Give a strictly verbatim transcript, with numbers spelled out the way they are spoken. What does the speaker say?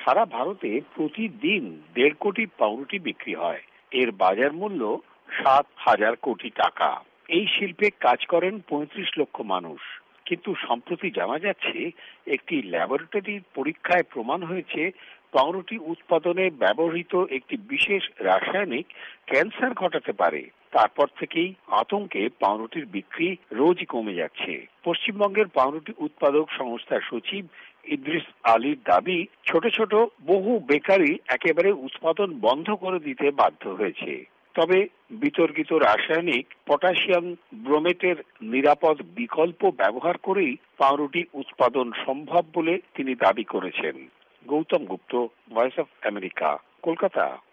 সারা ভারতে প্রতিদিন দেড় কোটি পাউরুটি বিক্রি হয়। এর বাজার মূল্য সাত হাজার কোটি টাকা। এই শিল্পে কাজ করেন পঁয়ত্রিশ লক্ষ মানুষ। কিন্তু সম্প্রতি জানা যাচ্ছে একটি ল্যাবরেটরির পরীক্ষায় প্রমাণ হয়েছে পাউরুটি উৎপাদনে ব্যবহৃত একটি বিশেষ রাসায়নিক ক্যান্সার ঘটাতে পারে। তারপর থেকেই আতঙ্কে পাউরুটির বিক্রি রোজই কমে যাচ্ছে। পশ্চিমবঙ্গের পাউরুটি উৎপাদক সংস্থার সচিব ইদ্রিস আলীর দাবি, ছোট ছোট বহু বেকারি একেবারে উৎপাদন বন্ধ করে দিতে বাধ্য হয়েছে। তবে বিতর্কিত রাসায়নিক পটাশিয়াম ব্রোমেটের নিরাপদ বিকল্প ব্যবহার করেই পাউরুটি উৎপাদন সম্ভব বলে তিনি দাবি করেছেন। Gautam Gupta, voice of America, Kolkata.